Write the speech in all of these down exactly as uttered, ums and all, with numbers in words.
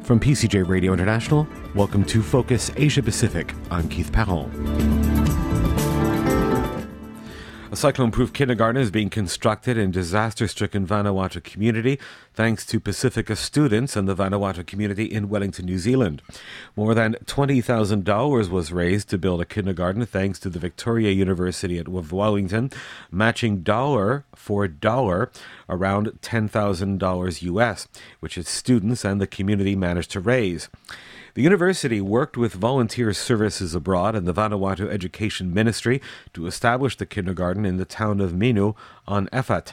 From P C J Radio International, welcome to Focus Asia Pacific. I'm Keith Perron. A cyclone-proof kindergarten is being constructed in disaster-stricken Vanuatu community thanks to Pacifica students and the Vanuatu community in Wellington, New Zealand. More than twenty thousand dollars was raised to build a kindergarten thanks to the Victoria University at Wellington, matching dollar for dollar around ten thousand dollars U S, which its students and the community managed to raise. The university worked with volunteer services abroad and the Vanuatu Education Ministry to establish the kindergarten in the town of Minu on Efat.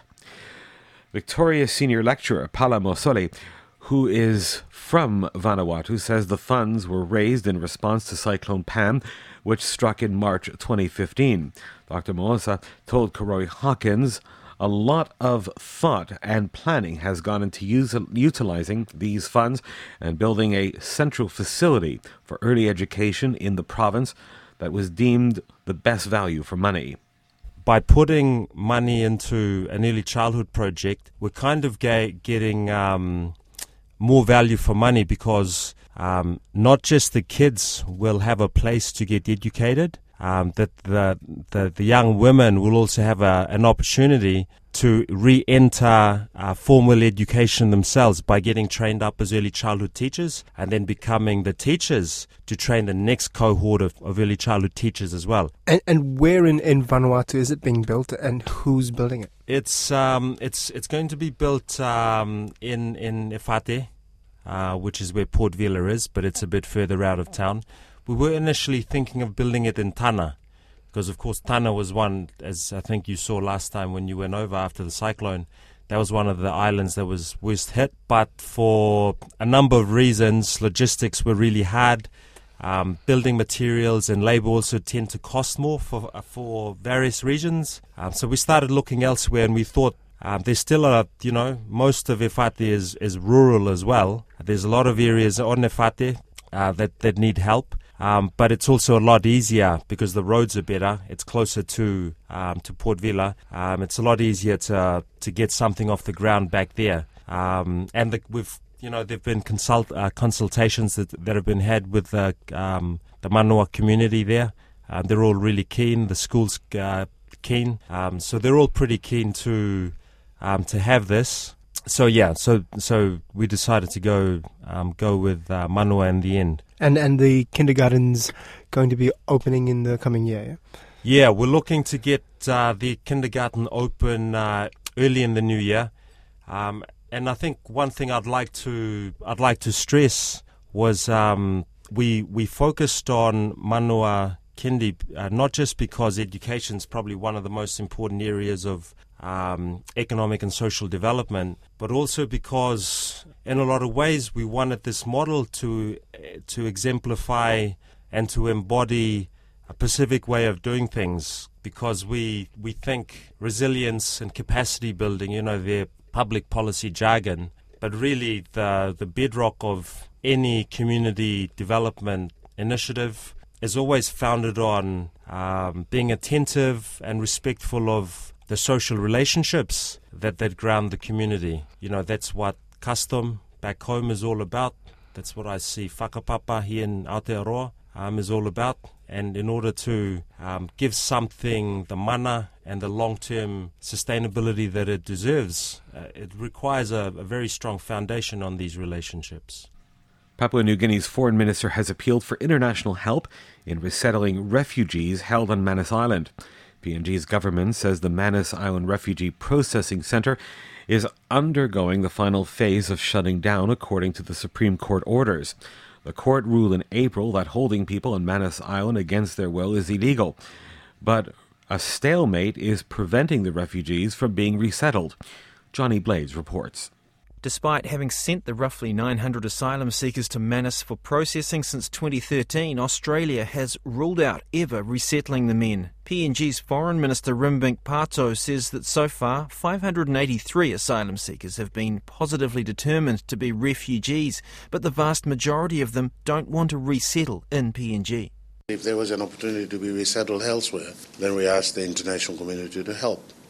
Victoria Senior Lecturer Pala Mosole, who is from Vanuatu, says the funds were raised in response to Cyclone Pam, which struck in March twenty fifteen. Doctor Moosa told Koroi Hawkins a lot of thought and planning has gone into use, utilizing these funds and building a central facility for early education in the province that was deemed the best value for money. By putting money into an early childhood project, we're kind of ga- getting um, more value for money because um, not just the kids will have a place to get educated, Um, that the, the the young women will also have a, an opportunity to re-enter uh, formal education themselves by getting trained up as early childhood teachers and then becoming the teachers to train the next cohort of, of early childhood teachers as well. And, and where in, in Vanuatu is it being built and who's building it? It's um it's it's going to be built um in in Efate, uh, which is where Port Vila is, but it's a bit further out of town. We were initially thinking of building it in Tana, because of course Tana was one, as I think you saw last time when you went over after the cyclone, that was one of the islands that was worst hit. But for a number of reasons, logistics were really hard. Um, building materials and labour also tend to cost more for for various reasons. Um, so we started looking elsewhere, and we thought um, there's still a, you know, most of Efate is, is rural as well. There's a lot of areas on Efate uh, that, that need help. Um, but it's also a lot easier because the roads are better. It's closer to um, to Port Vila. Um, it's a lot easier to to get something off the ground back there. Um, and the, we've you know there've been consult uh, consultations that that have been had with the um, the Manua community there. Um, they're all really keen. The school's uh, keen. Um, so they're all pretty keen to um, to have this. So yeah, so so we decided to go um, go with uh, Manua in the end. And and the kindergarten's going to be opening in the coming year, yeah? Yeah, we're looking to get uh, the kindergarten open uh, early in the new year. Um, and I think one thing I'd like to I'd like to stress was um, we we focused on Manua Kindi uh, not just because education is probably one of the most important areas of um, economic and social development, but also because in a lot of ways we wanted this model to to exemplify and to embody a Pacific way of doing things, because we we think resilience and capacity building, you know, they're public policy jargon, but really the the bedrock of any community development initiative is always founded on um, being attentive and respectful of the social relationships that, that ground the community. You know, that's what custom back home is all about. That's what I see whakapapa here in Aotearoa um, is all about. And in order to um, give something the mana and the long-term sustainability that it deserves, uh, it requires a, a very strong foundation on these relationships. Papua New Guinea's foreign minister has appealed for international help in resettling refugees held on Manus Island. P N G's government says the Manus Island Refugee Processing Centre is undergoing the final phase of shutting down according to the Supreme Court orders. The court ruled in April that holding people on Manus Island against their will is illegal, but a stalemate is preventing the refugees from being resettled. Johnny Blades reports. Despite having sent the roughly nine hundred asylum seekers to Manus for processing since twenty thirteen, Australia has ruled out ever resettling the men. P N G's Foreign Minister Rimbink Pato says that so far five hundred eighty-three asylum seekers have been positively determined to be refugees, but the vast majority of them don't want to resettle in P N G. If there was an opportunity to be resettled elsewhere, then we ask the international community to help.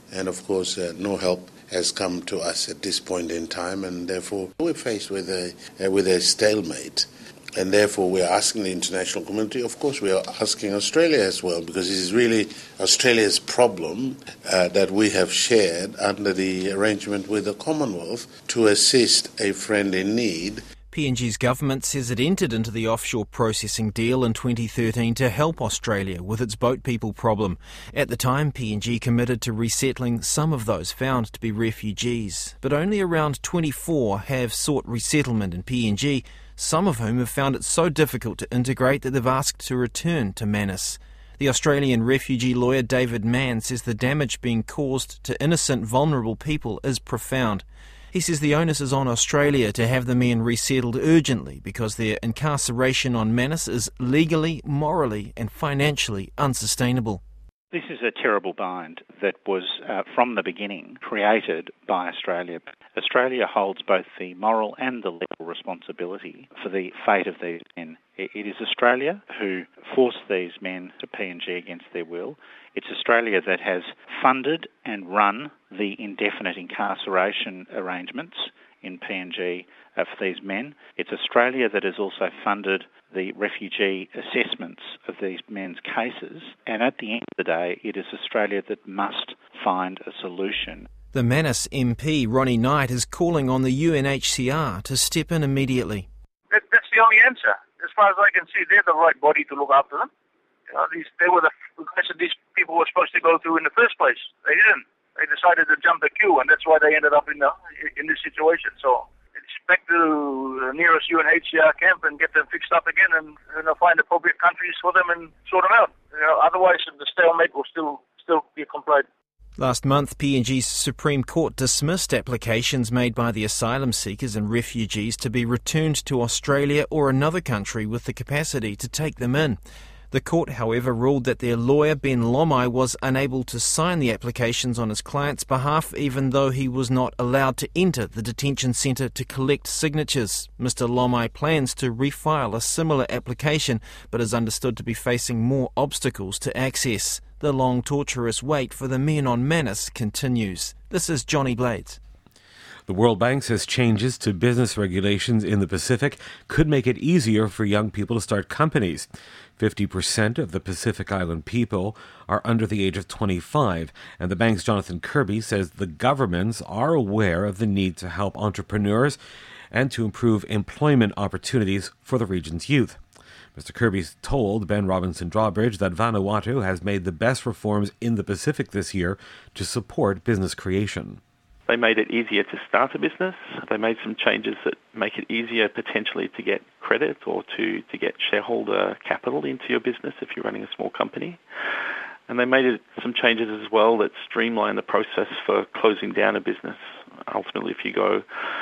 And of course, uh, no help has come to us at this point in time, and therefore we're faced with a uh, with a stalemate. And therefore we're asking the international community, of course we are asking Australia as well, because it is really Australia's problem uh, that we have shared under the arrangement with the Commonwealth to assist a friend in need. P N G's government says it entered into the offshore processing deal in twenty thirteen to help Australia with its boat people problem. At the time, P N G committed to resettling some of those found to be refugees, but only around twenty-four have sought resettlement in P N G, some of whom have found it so difficult to integrate that they've asked to return to Manus. The Australian refugee lawyer David Mann says the damage being caused to innocent, vulnerable people is profound. He says the onus is on Australia to have the men resettled urgently because their incarceration on Manus is legally, morally and financially unsustainable. This is a terrible bind that was, uh, from the beginning, created by Australia. Australia holds both the moral and the legal responsibility for the fate of these men. It is Australia who forced these men to P N G against their will. It's Australia that has funded and run the indefinite incarceration arrangements in P N G uh, for these men. It's Australia that has also funded the refugee assessments of these men's cases. And at the end of the day, it is Australia that must find a solution. The Manus M P, Ronnie Knight, is calling on the U N H C R to step in immediately. That, that's the only answer. As far as I can see, they're the right body to look after them. You know, these, they were the guys that these people were supposed to go through in the first place. They didn't. They decided to jump the queue, and that's why they ended up in the in this situation. So expect to the nearest U N H C R camp and get them fixed up again, and you know, find appropriate countries for them and sort them out. You know, otherwise, the stalemate will still still be complied. Last month, P N G's Supreme Court dismissed applications made by the asylum seekers and refugees to be returned to Australia or another country with the capacity to take them in. The court, however, ruled that their lawyer, Ben Lomai, was unable to sign the applications on his client's behalf, even though he was not allowed to enter the detention centre to collect signatures. Mister Lomai plans to refile a similar application, but is understood to be facing more obstacles to access. The long, torturous wait for the men on Manus continues. This is Johnny Blades. The World Bank says changes to business regulations in the Pacific could make it easier for young people to start companies. fifty percent of the Pacific Island people are under the age of twenty-five, and the bank's Jonathan Kirby says the governments are aware of the need to help entrepreneurs and to improve employment opportunities for the region's youth. Mister Kirby told Ben Robinson Drawbridge that Vanuatu has made the best reforms in the Pacific this year to support business creation. They made it easier to start a business. They made some changes that make it easier potentially to get credit or to, to get shareholder capital into your business if you're running a small company. And they made it, some changes as well that streamline the process for closing down a business. Ultimately, if you go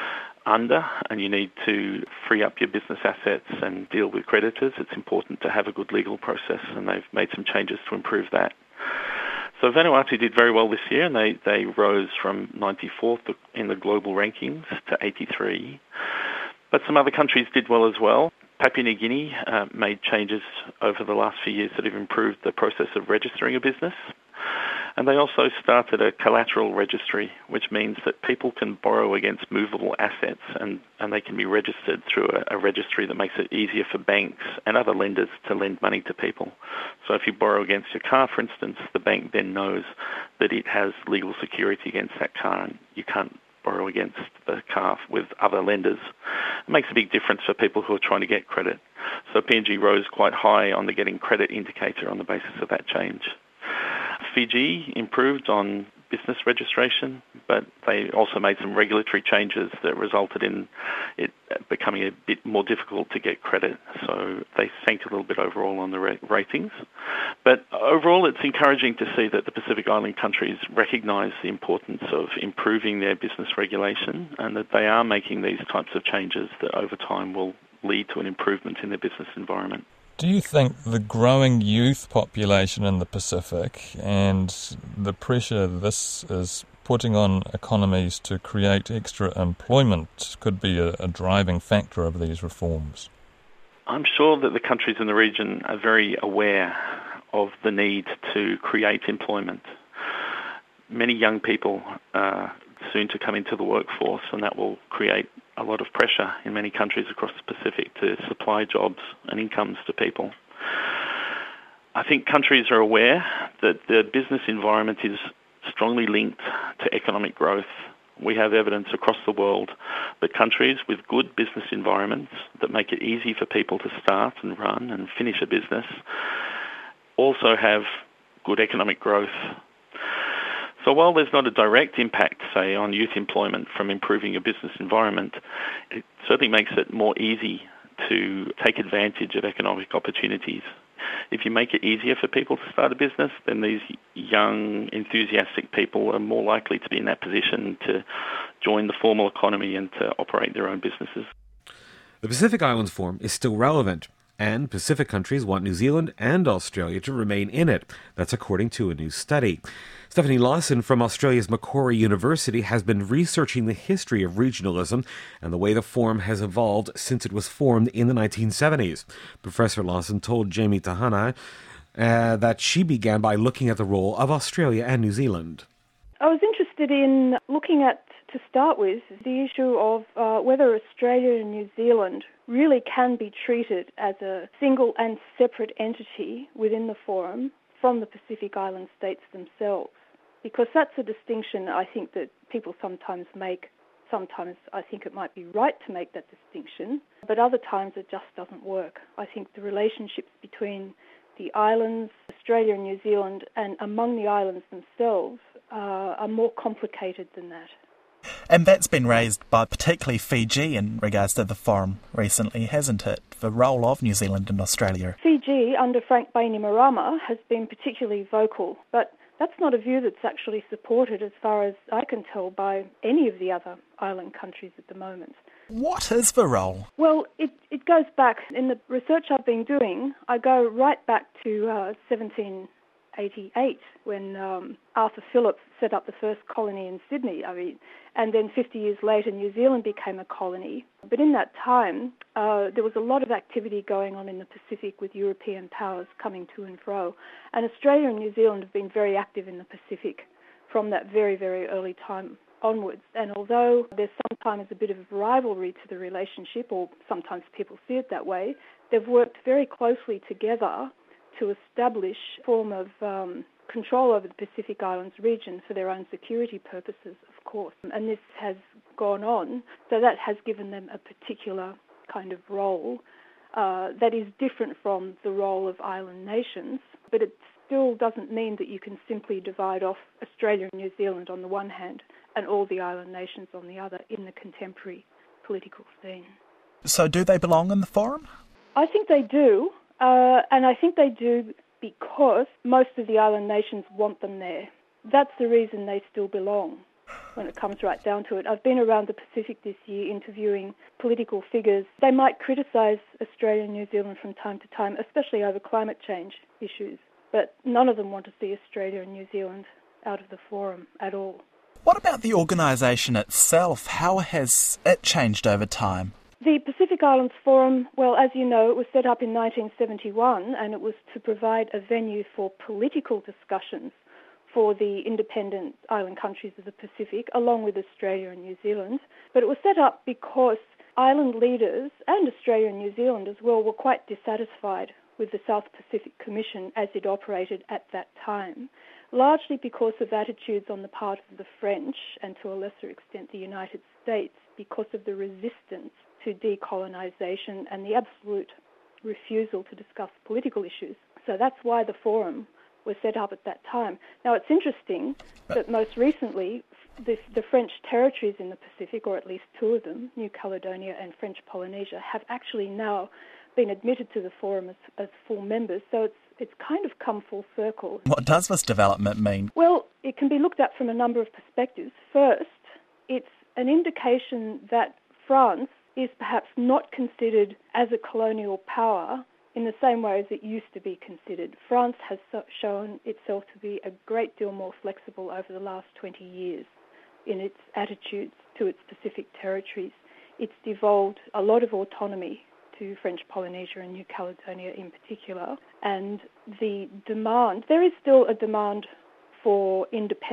under and you need to free up your business assets and deal with creditors, it's important to have a good legal process, and they've made some changes to improve that. So Vanuatu did very well this year, and they, they rose from ninety-fourth in the global rankings to eighty-three. But some other countries did well as well. Papua New Guinea uh, made changes over the last few years that have improved the process of registering a business. And they also started a collateral registry, which means that people can borrow against movable assets, and, and they can be registered through a, a registry that makes it easier for banks and other lenders to lend money to people. So if you borrow against your car, for instance, the bank then knows that it has legal security against that car, and you can't borrow against the car with other lenders. It makes a big difference for people who are trying to get credit. So P N G rose quite high on the getting credit indicator on the basis of that change. Fiji improved on business registration, but they also made some regulatory changes that resulted in it becoming a bit more difficult to get credit. So they sank a little bit overall on the ra- ratings. But overall, it's encouraging to see that the Pacific Island countries recognise the importance of improving their business regulation, and that they are making these types of changes that over time will lead to an improvement in their business environment. Do you think the growing youth population in the Pacific and the pressure this is putting on economies to create extra employment could be a, a driving factor of these reforms? I'm sure that the countries in the region are very aware of the need to create employment. many young people uh, soon to come into the workforce, and that will create a lot of pressure in many countries across the Pacific to supply jobs and incomes to people. I think countries are aware that the business environment is strongly linked to economic growth. We have evidence across the world that countries with good business environments that make it easy for people to start and run and finish a business also have good economic growth. So while there's not a direct impact, say, on youth employment from improving your business environment, it certainly makes it more easy to take advantage of economic opportunities. If you make it easier for people to start a business, then these young, enthusiastic people are more likely to be in that position to join the formal economy and to operate their own businesses. The Pacific Islands Forum is still relevant, and Pacific countries want New Zealand and Australia to remain in it. That's according to a new study. Stephanie Lawson from Australia's Macquarie University has been researching the history of regionalism and the way the forum has evolved since it was formed in the nineteen seventies. Professor Lawson told Jamie Tahana uh, that she began by looking at the role of Australia and New Zealand. I was interested in looking at, to start with, the issue of uh, whether Australia and New Zealand really can be treated as a single and separate entity within the forum from the Pacific Island states themselves. Because that's a distinction I think that people sometimes make. Sometimes I think it might be right to make that distinction, but other times it just doesn't work. I think the relationships between the islands, Australia and New Zealand, and among the islands themselves uh, are more complicated than that. And that's been raised by particularly Fiji in regards to the forum recently, hasn't it? The role of New Zealand and Australia. Fiji, under Frank Bainimarama, has been particularly vocal, but that's not a view that's actually supported, as far as I can tell, by any of the other island countries at the moment. What is the role? Well, it, it goes back, in the research I've been doing, I go right back to uh, seventeen eighty-eight, when um, Arthur Phillip set up the first colony in Sydney. I mean, and then fifty years later, New Zealand became a colony. But in that time, uh, there was a lot of activity going on in the Pacific with European powers coming to and fro. And Australia and New Zealand have been very active in the Pacific from that very, very early time onwards. And although there's sometimes a bit of rivalry to the relationship, or sometimes people see it that way, they've worked very closely together to establish a form of um, control over the Pacific Islands region for their own security purposes, of course. And this has gone on, so that has given them a particular kind of role uh, that is different from the role of island nations, but it still doesn't mean that you can simply divide off Australia and New Zealand on the one hand and all the island nations on the other in the contemporary political scene. So do they belong in the forum? I think they do. Uh, and I think they do because most of the island nations want them there. That's the reason they still belong when it comes right down to it. I've been around the Pacific this year interviewing political figures. They might criticise Australia and New Zealand from time to time, especially over climate change issues, but none of them want to see Australia and New Zealand out of the forum at all. What about the organisation itself? How has it changed over time? The Pacific Islands Forum, well, as you know, it was set up in nineteen seventy-one, and it was to provide a venue for political discussions for the independent island countries of the Pacific, along with Australia and New Zealand. But it was set up because island leaders, and Australia and New Zealand as well, were quite dissatisfied with the South Pacific Commission as it operated at that time, largely because of attitudes on the part of the French, and to a lesser extent the United States, because of the resistance to decolonisation and the absolute refusal to discuss political issues. So that's why the forum was set up at that time. Now, it's interesting that most recently the, the French territories in the Pacific, or at least two of them, New Caledonia and French Polynesia, have actually now been admitted to the forum as, as full members. So it's it's kind of come full circle. What does this development mean? Well, it can be looked at from a number of perspectives. First, it's an indication that France is perhaps not considered as a colonial power in the same way as it used to be considered. France has so shown itself to be a great deal more flexible over the last twenty years in its attitudes to its Pacific territories. It's devolved a lot of autonomy to French Polynesia and New Caledonia in particular, and the demand, there is still a demand for independence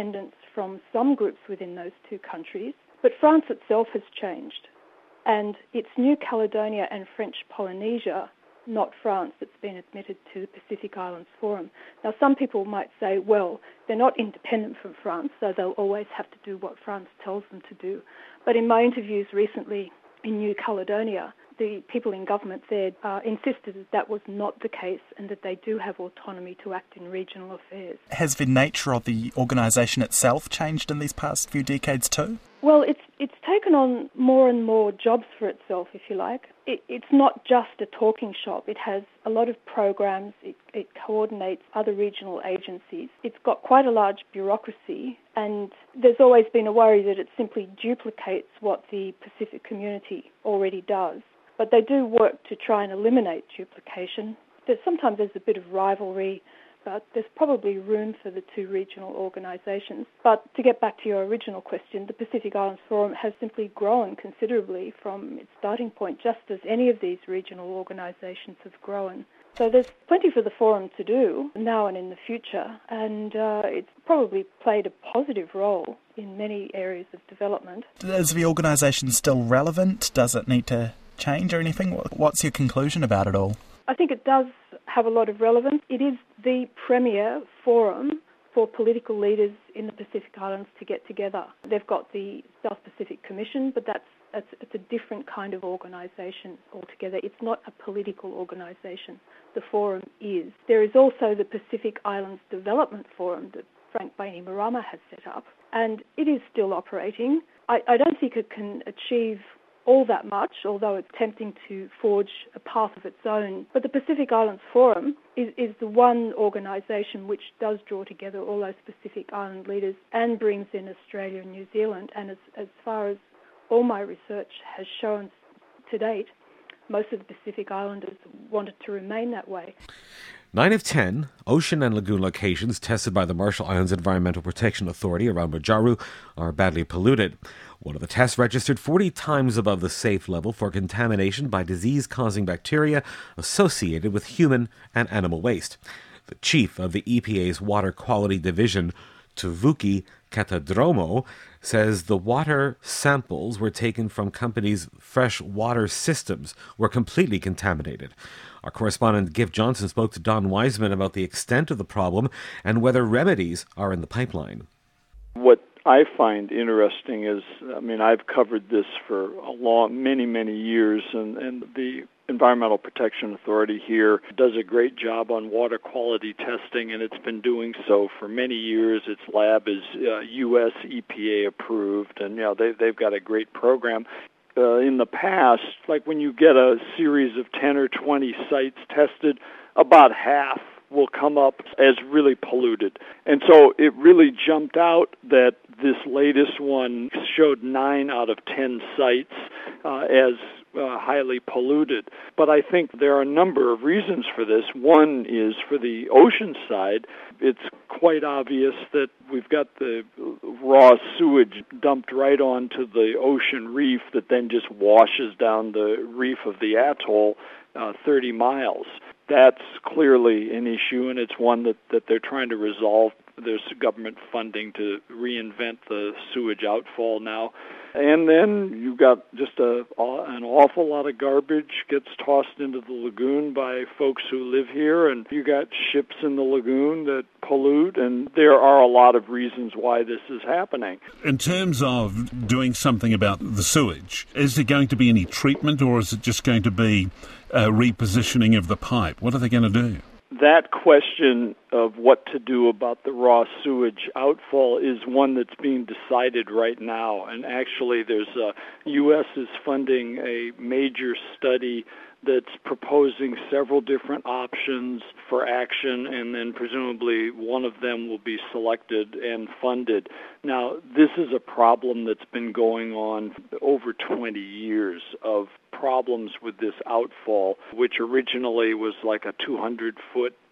from some groups within those two countries. But France itself has changed, and it's New Caledonia and French Polynesia, not France, that's been admitted to the Pacific Islands Forum. Now, some people might say, well, they're not independent from France, so they'll always have to do what France tells them to do. But in my interviews recently in New Caledonia, the people in government there uh, insisted that that was not the case and that they do have autonomy to act in regional affairs. Has the nature of the organisation itself changed in these past few decades too? Well, it's it's taken on more and more jobs for itself, if you like. It, it's not just a talking shop. It has a lot of programs. It, it coordinates other regional agencies. It's got quite a large bureaucracy, and there's always been a worry that it simply duplicates what the Pacific community already does. But they do work to try and eliminate duplication. There's, sometimes there's a bit of rivalry, but there's probably room for the two regional organisations. But to get back to your original question, the Pacific Islands Forum has simply grown considerably from its starting point, just as any of these regional organisations have grown. So there's plenty for the forum to do now and in the future, and uh, it's probably played a positive role in many areas of development. Is the organisation still relevant? Does it need to change or anything? What's your conclusion about it all? I think it does have a lot of relevance. It is the premier forum for political leaders in the Pacific Islands to get together. They've got the South Pacific Commission, but that's it's, it's a different kind of organisation altogether. It's not a political organisation. The forum is. There is also the Pacific Islands Development Forum that Frank Bainimarama has set up, and it is still operating. I, I don't think it can achieve all that much, although it's tempting to forge a path of its own. But the Pacific Islands Forum is, is the one organisation which does draw together all those Pacific Island leaders and brings in Australia and New Zealand. And as, as far as all my research has shown to date, most of the Pacific Islanders wanted to remain that way. Nine of ten ocean and lagoon locations tested by the Marshall Islands Environmental Protection Authority around Wajaru are badly polluted. One of the tests registered forty times above the safe level for contamination by disease-causing bacteria associated with human and animal waste. The chief of the E P A's Water Quality Division, Tuvuki Katadromo, says the water samples were taken from companies' fresh water systems were completely contaminated. Our correspondent Giff Johnson spoke to Don Wiseman about the extent of the problem and whether remedies are in the pipeline. What I find interesting is, I mean, I've covered this for a long, many, many years, and, and the Environmental Protection Authority here does a great job on water quality testing, and it's been doing so for many years. Its lab is uh, U S E P A approved, and you know they, they've got a great program. Uh, in the past, like when you get a series of ten or twenty sites tested, about half will come up as really polluted. And so it really jumped out that this latest one showed nine out of ten sites uh, as uh, highly polluted. But I think there are a number of reasons for this. One is for the ocean side. It's quite obvious that we've got the raw sewage dumped right onto the ocean reef that then just washes down the reef of the atoll uh, thirty miles. That's clearly an issue, and it's one that, that they're trying to resolve. There's government funding to reinvent the sewage outfall now. And then you've got just a, an awful lot of garbage gets tossed into the lagoon by folks who live here, and you got ships in the lagoon that pollute, and there are a lot of reasons why this is happening. In terms of doing something about the sewage, is there going to be any treatment, or is it just going to be a repositioning of the pipe? What are they going to do? That question of what to do about the raw sewage outfall is one that's being decided right now. And actually, there's a, U S is funding a major study that's proposing several different options for action, and then presumably one of them will be selected and funded. Now, this is a problem that's been going on over twenty years of problems with this outfall, which originally was like a two hundred foot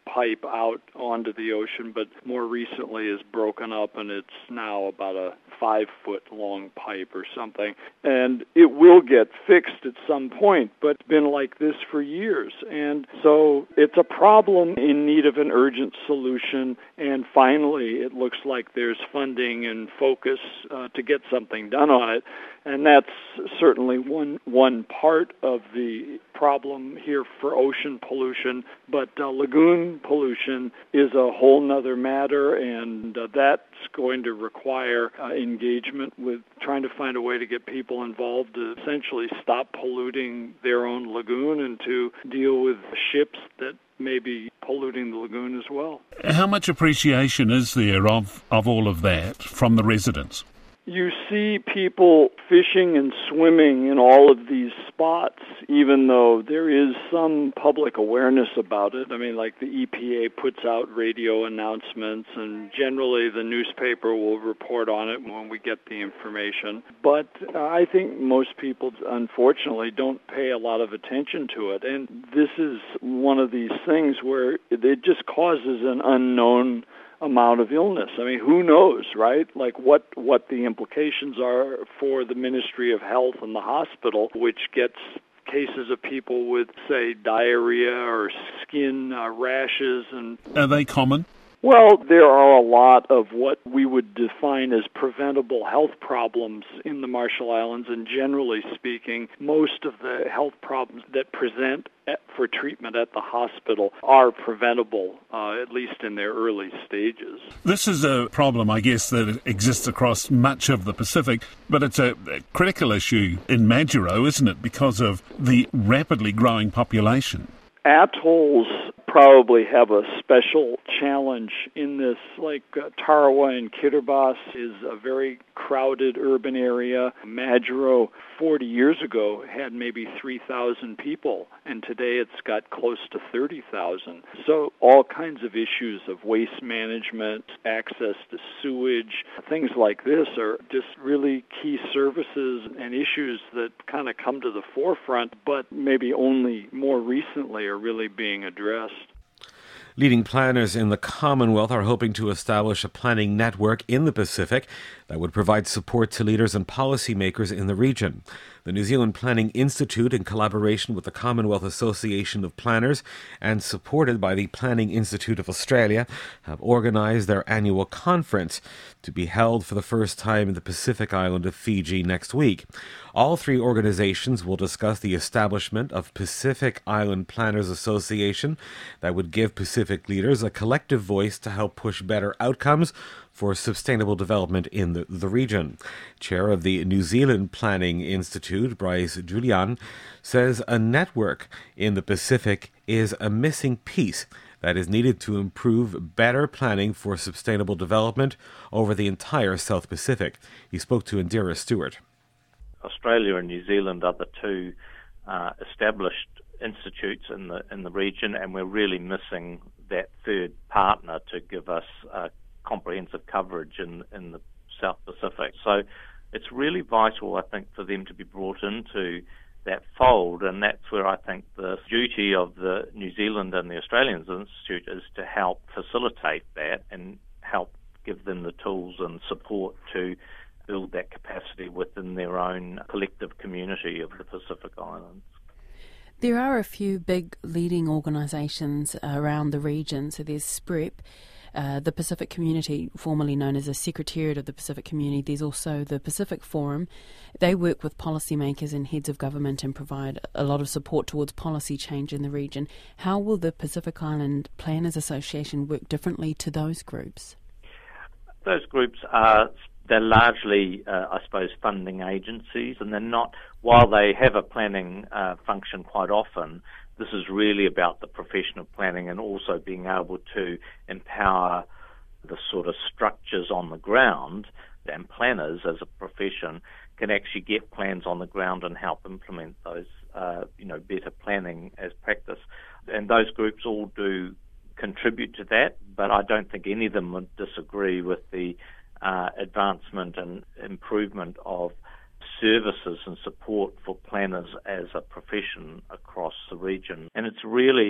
pipe out onto the ocean, but more recently is broken up, and it's now about a five-foot-long pipe or something. And it will get fixed at some point, but it's been like this for years. And so it's a problem in need of an urgent solution, and finally it looks like there's funding and focus uh, to get something done on it. And that's certainly one one part of the problem here for ocean pollution. But uh, lagoon pollution is a whole nother matter, and uh, that's going to require uh, engagement with trying to find a way to get people involved to essentially stop polluting their own lagoon and to deal with ships that may be polluting the lagoon as well. How much appreciation is there of, of all of that from the residents? You see people fishing and swimming in all of these spots, even though there is some public awareness about it. I mean, like the E P A puts out radio announcements, and generally the newspaper will report on it when we get the information. But I think most people, unfortunately, don't pay a lot of attention to it. And this is one of these things where it just causes an unknown amount of illness. I mean, who knows, right? Like what, what the implications are for the Ministry of Health and the hospital, which gets cases of people with, say, diarrhea or skin uh, rashes. And are they common? Well, there are a lot of what we would define as preventable health problems in the Marshall Islands, and generally speaking, most of the health problems that present at, for treatment at the hospital are preventable, uh, at least in their early stages. This is a problem, I guess, that exists across much of the Pacific, but it's a, a critical issue in Majuro, isn't it, because of the rapidly growing population? Atolls probably have a special challenge in this. Like uh, Tarawa and Kiribati is a very crowded urban area. Majuro forty years ago had maybe three thousand people, and today it's got close to thirty thousand. So all kinds of issues of waste management, access to sewage, things like this are just really key services and issues that kind of come to the forefront, but maybe only more recently are really being addressed. Leading planners in the Commonwealth are hoping to establish a planning network in the Pacific that would provide support to leaders and policymakers in the region. The New Zealand Planning Institute, in collaboration with the Commonwealth Association of Planners and supported by the Planning Institute of Australia, have organised their annual conference to be held for the first time in the Pacific island of Fiji next week. All three organisations will discuss the establishment of Pacific Island Planners Association that would give Pacific leaders a collective voice to help push better outcomes for sustainable development in the, the region. Chair of the New Zealand Planning Institute, Bryce Julian, says a network in the Pacific is a missing piece that is needed to improve better planning for sustainable development over the entire South Pacific. He spoke to Indira Stewart. Australia and New Zealand are the two uh, established institutes in the in the region, and we're really missing that third partner to give us uh, comprehensive coverage in in the South Pacific. So it's really vital, I think, for them to be brought into that fold, and that's where I think the duty of the New Zealand and the Australian Institute is to help facilitate that and help give them the tools and support to build that capacity within their own collective community of the Pacific Islands. There are a few big leading organisations around the region. So there's SPREP, uh, the Pacific Community, formerly known as the Secretariat of the Pacific Community. There's also the Pacific Forum. They work with policymakers and heads of government and provide a lot of support towards policy change in the region. How will the Pacific Island Planners Association work differently to those groups? Those groups are They're largely, uh, I suppose, funding agencies, and they're not, while they have a planning uh, function quite often, this is really about the profession of planning and also being able to empower the sort of structures on the ground, and planners as a profession can actually get plans on the ground and help implement those, uh, you know, better planning as practice. And those groups all do contribute to that, but I don't think any of them would disagree with the Uh, advancement and improvement of services and support for planners as a profession across the region. And it's really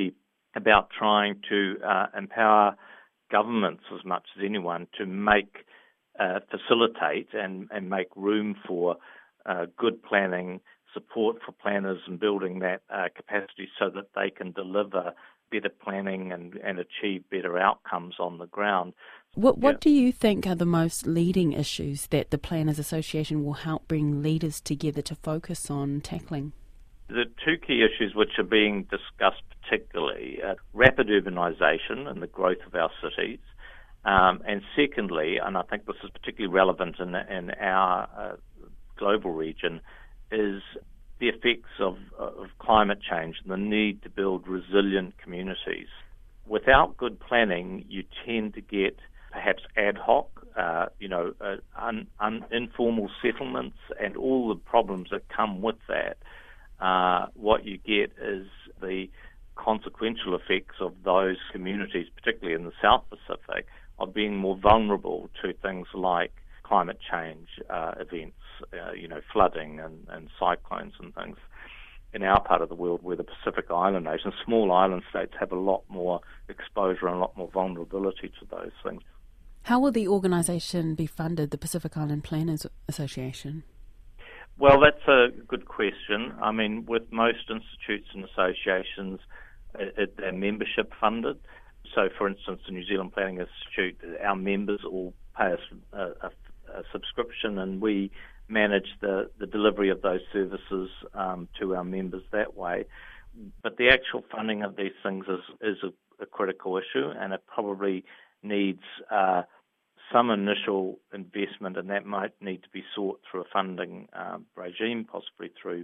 about trying to uh, empower governments as much as anyone to make, uh, facilitate and, and make room for uh, good planning, support for planners and building that uh, capacity so that they can deliver better planning and, and achieve better outcomes on the ground. What What yeah. do you think are the most leading issues that the Planners Association will help bring leaders together to focus on tackling? The two key issues which are being discussed particularly are rapid urbanisation and the growth of our cities, um, and secondly, and I think this is particularly relevant in, in our uh, global region, is the effects of, of climate change and the need to build resilient communities. Without good planning, you tend to get perhaps ad hoc, uh, you know, uh, un, un, informal settlements and all the problems that come with that. Uh, what you get is the consequential effects of those communities, particularly in the South Pacific, of being more vulnerable to things like climate change uh, events, uh, you know, flooding and, and cyclones and things. In our part of the world, where the Pacific Island nations, small island states, have a lot more exposure and a lot more vulnerability to those things. How will the organisation be funded, the Pacific Island Planners Association? Well, that's a good question. I mean, with most institutes and associations, it, it, they're membership funded. So, for instance, the New Zealand Planning Institute, our members all pay us a, a, a subscription, and we manage the, the delivery of those services um, to our members that way. But the actual funding of these things is, is a, a critical issue, and it probably needs uh, some initial investment, and that might need to be sought through a funding uh, regime, possibly through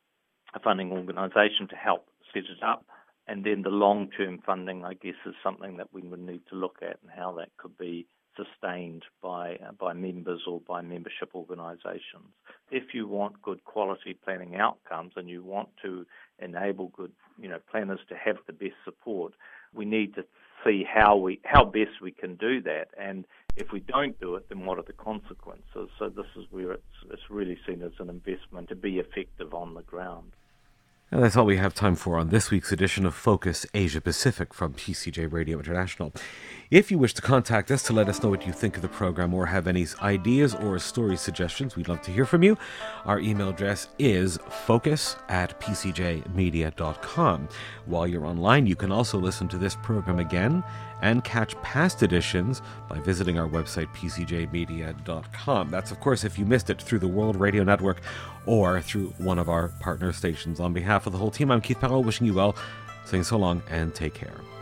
a funding organisation to help set it up. And then the long-term funding, I guess, is something that we would need to look at and how that could be sustained by uh, by members or by membership organisations. If you want good quality planning outcomes and you want to enable good, you know, planners to have the best support, we need to see how we how best we can do that. And if we don't do it, then what are the consequences? So this is where it's it's really seen as an investment to be effective on the ground. And that's all we have time for on this week's edition of Focus Asia Pacific from P C J Radio International. If you wish to contact us to let us know what you think of the program or have any ideas or story suggestions, we'd love to hear from you. Our email address is focus at p c j media dot com. While you're online, you can also listen to this program again and catch past editions by visiting our website, p c j media dot com. That's, of course, if you missed it through the World Radio Network or through one of our partner stations. On behalf of the whole team, I'm Keith Powell, wishing you well, saying so long and take care.